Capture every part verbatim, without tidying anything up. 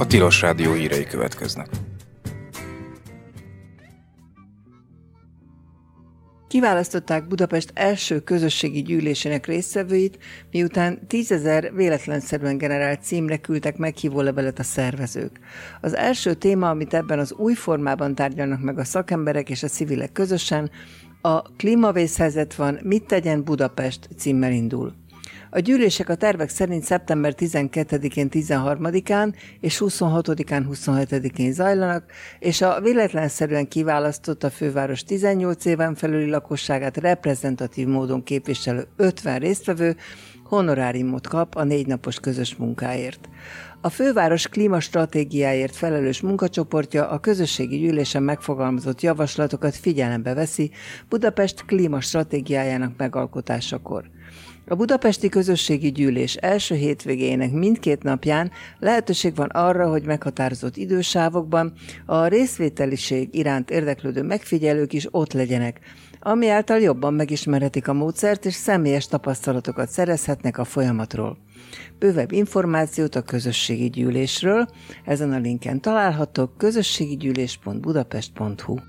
Tilos Rádió hírei következnek. Kiválasztották Budapest első közösségi gyűlésének résztvevőit, miután tízezer véletlenszerűen generált címre küldtek meghívólevelet a szervezők. Az első téma, amit ebben az új formában tárgyalnak meg a szakemberek és a civilek közösen, a klímavészhelyzet van, mit tegyen Budapest címmel indul. A gyűlések a tervek szerint szeptember tizenkettedikén, tizenharmadikán és huszonhatodikán, huszonhetedikén zajlanak, és a véletlenszerűen kiválasztott a főváros tizennyolc éven felüli lakosságát reprezentatív módon képviselő ötven résztvevő honoráriumot kap a négy napos közös munkáért. A főváros klímastratégiáért felelős munkacsoportja a közösségi gyűlésen megfogalmazott javaslatokat figyelembe veszi Budapest klímastratégiájának megalkotásakor. A budapesti közösségi gyűlés első hétvégéjének mindkét napján lehetőség van arra, hogy meghatározott idősávokban a részvételiség iránt érdeklődő megfigyelők is ott legyenek, ami által jobban megismerhetik a módszert és személyes tapasztalatokat szerezhetnek a folyamatról. Bővebb információt a közösségi gyűlésről ezen a linken találhatók: közösségigyűlés pont budapest pont hu.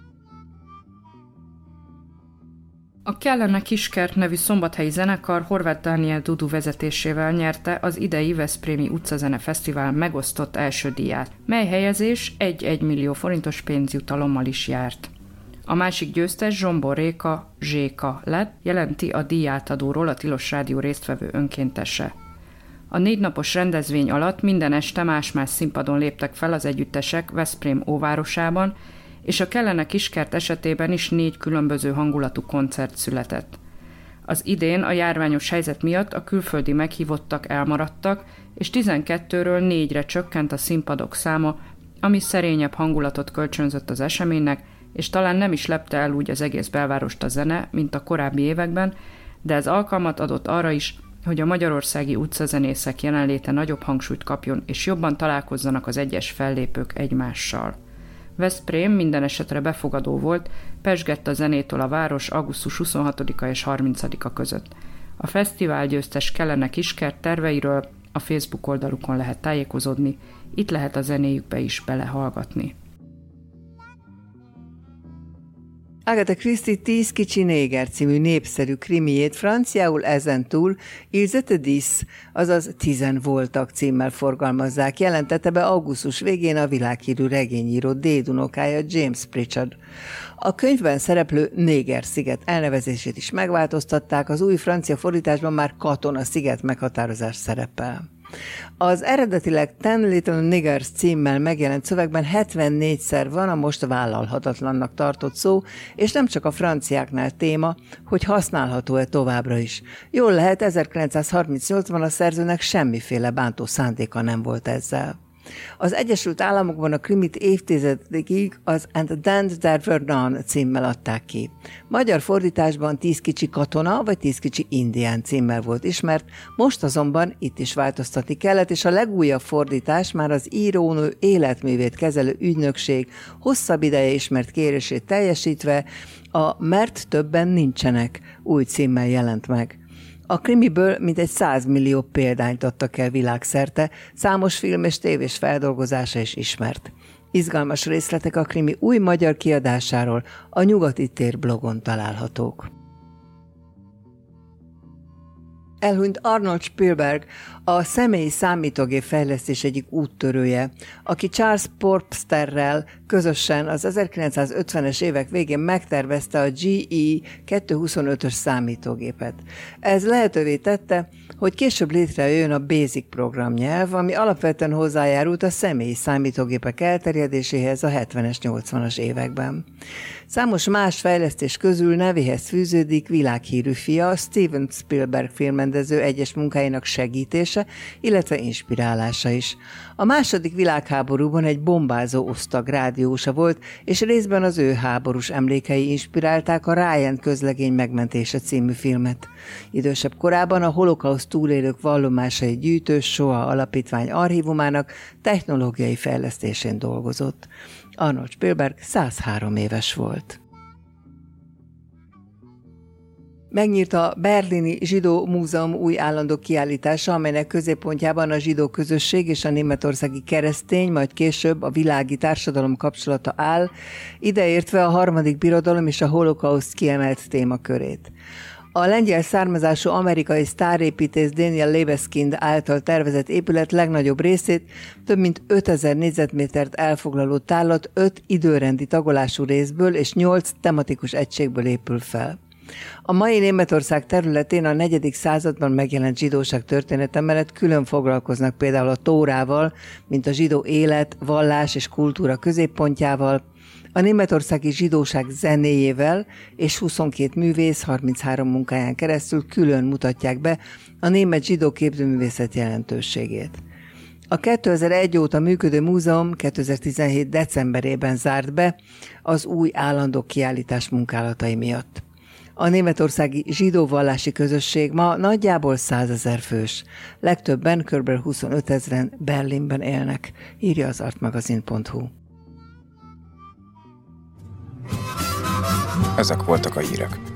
A Kellene Kiskert nevű szombathelyi zenekar Horváth Dániel Dudu vezetésével nyerte az idei Veszprémi Utcazene Fesztivál megosztott első díját, mely helyezés egy-egy millió forintos pénzjutalommal is járt. A másik győztes Zsombor Réka, Zséka lett, jelenti a díjátadóról a Tilos Rádió résztvevő önkéntese. A négy napos rendezvény alatt minden este más-más színpadon léptek fel az együttesek Veszprém óvárosában, és a Kellene Kiskert esetében is négy különböző hangulatú koncert született. Az idén a járványos helyzet miatt a külföldi meghívottak elmaradtak, és tizenkettőről négyre csökkent a színpadok száma, ami szerényebb hangulatot kölcsönzött az eseménynek, és talán nem is lepte el úgy az egész belvárost a zene, mint a korábbi években, de ez alkalmat adott arra is, hogy a magyarországi utcazenészek jelenléte nagyobb hangsúlyt kapjon, és jobban találkozzanak az egyes fellépők egymással. Veszprém minden esetre befogadó volt, pezsgett a zenétől a város augusztus huszonhatodika és harmincadika között. A fesztivál győztes Kellene Kiskert terveiről a Facebook oldalukon lehet tájékozódni, itt lehet a zenéjükbe is belehallgatni. Agatha Christie Tíz kicsi néger című népszerű krimiét franciául ezentúl Ils étaient dix, azaz tizen voltak címmel forgalmazzák, jelentette be augusztus végén a világhírű regényíró dédunokája James Pritchard. A könyvben szereplő Néger-sziget elnevezését is megváltoztatták, az új francia fordításban már Katona sziget meghatározás szerepel. Az eredetileg Ten Little Niggers címmel megjelent szövegben hetvennégyszer van a most vállalhatatlannak tartott szó, és nem csak a franciáknál téma, hogy használható-e továbbra is. Jól lehet, ezerkilencszázharmincnyolcban a szerzőnek semmiféle bántó szándéka nem volt ezzel. Az Egyesült Államokban a krimit évtizedekig az And Then There Were None címmel adták ki. Magyar fordításban Tíz kicsi katona vagy Tíz kicsi indián címmel volt ismert, most azonban itt is változtatni kellett, és a legújabb fordítás már az írónő életművét kezelő ügynökség hosszabb ideje ismert kérését teljesítve a Mert többen nincsenek új címmel jelent meg. A krimiből mintegy száz millió példányt adtak el világszerte, számos film és tévés feldolgozása is ismert. Izgalmas részletek a krimi új magyar kiadásáról a Nyugati Tér blogon találhatók. Elhunyt Arnold Spielberg, a személyi számítógép fejlesztés egyik úttörője, aki Charles Forsterrel közösen az ezerkilencszázötvenes évek végén megtervezte a G E kétszázhuszonötös számítógépet. Ez lehetővé tette, hogy később létrejöjjön a BASIC programnyelv, ami alapvetően hozzájárult a személyi számítógépek elterjedéséhez a hetvenes, nyolcvanas években. Számos más fejlesztés közül nevéhez fűződik világhírű fia, Steven Spielberg filmrendező egyes munkáinak segítése, illetve inspirálása is. A második világháborúban egy bombázó osztag rádiósa volt, és részben az ő háborús emlékei inspirálták a Ryan közlegény megmentése című filmet. Idősebb korában a holokauszt túlélők vallomásai gyűjtő SOA alapítvány archívumának technológiai fejlesztésén dolgozott. Arnold Spielberg százhárom éves volt. Megnyílt a Berlini Zsidó Múzeum új állandó kiállítása, amelynek középpontjában a zsidó közösség és a németországi keresztény, majd később a világi társadalom kapcsolata áll, ideértve a harmadik birodalom és a holokauszt kiemelt témakörét. A lengyel származású amerikai sztárépítész Daniel Libeskind által tervezett épület legnagyobb részét, több mint ötezer négyzetmétert elfoglaló tárlat öt időrendi tagolású részből és nyolc tematikus egységből épül fel. A mai Németország területén a negyedik században megjelent zsidóság története mellett külön foglalkoznak például a Tórával, mint a zsidó élet, vallás és kultúra középpontjával, a németországi zsidóság zenéjével és huszonkét művész harminchárom munkáján keresztül külön mutatják be a német zsidó képzőművészet jelentőségét. A kétezer-egy óta működő múzeum kétezer-tizenhét decemberében zárt be az új állandó kiállítás munkálatai miatt. A németországi zsidó vallási közösség ma nagyjából százezer fős, legtöbben kb. huszonöt ezren Berlinben élnek, írja az artmagazin pont hu. Ezek voltak a hírek.